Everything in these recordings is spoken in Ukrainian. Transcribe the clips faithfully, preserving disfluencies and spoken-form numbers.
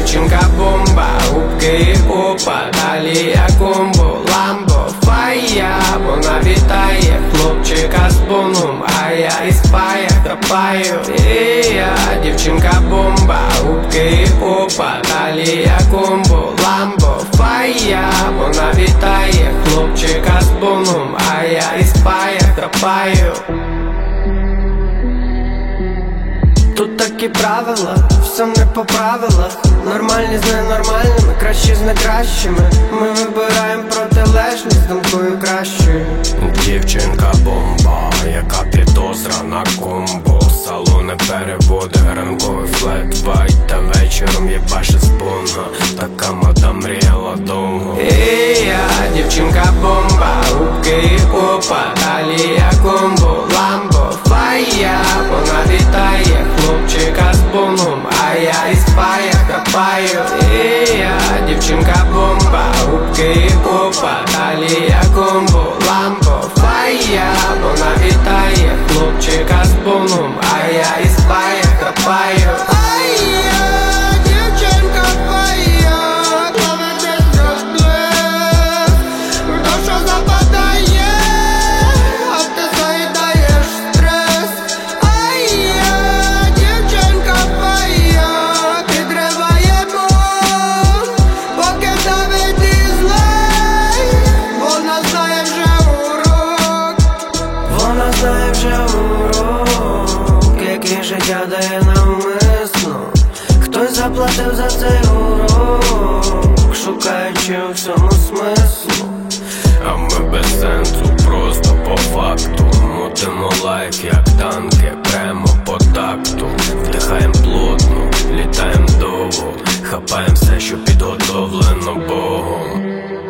дівчинка бомба, губки і попа, талія комбо, ламбо, фая. Вона вітає хлопчика з боном, а я із пая хапаю. І я, дівчинка бомба, губки і попа, талія комбо, ламбо, фая. Вона вітає хлопчика з боном, а я із пая хапаю. Тут такі правила, все не по правилах. Нормальні з ненормальними, кращі з некращими. Ми вибираємо протилежність думкою кращою. Дівчинка бомба, яка підозра на комбо. Салони переводи, ранковий флет вайт, та вечором єбаше з бонга. Така мада мріяла довго. І я, дівчинка бомба, губки і попа, талія комбо, ламбо, фая. Вона вітає хлопчика з боном, а я із пая хапаю. І я, дівчинка бомба, губки і попа, талія комбо, ламбо, фая. Вона вітає хлопчика з боном, а я із пая хапаю. Знає вже урок, який життя дає навмисно. Хтось заплатив за цей урок, шукаючи у всьому смислу. А ми без сенсу, просто по факту. Мотимо лайф, як танки, прямо по такту. Вдихаєм плотно, літаєм довго, хапаєм все, що підготовлено Богом.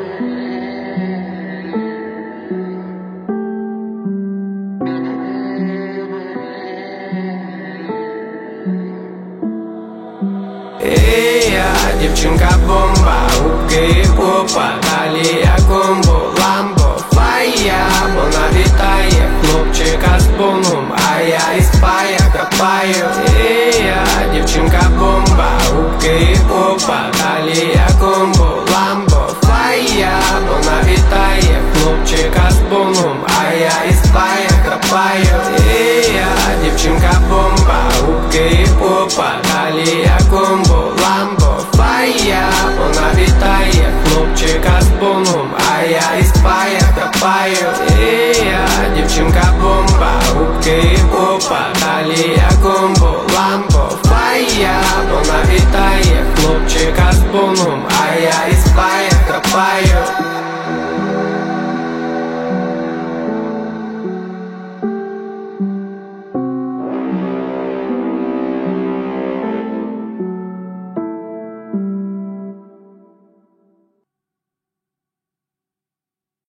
І я, дівчинка бомба, губки і попа, талія комбо, ламбо, фая. Вона вітає хлопчика з боном, а я із пая хапаю. І я, дівчинка бомба, губки і попа,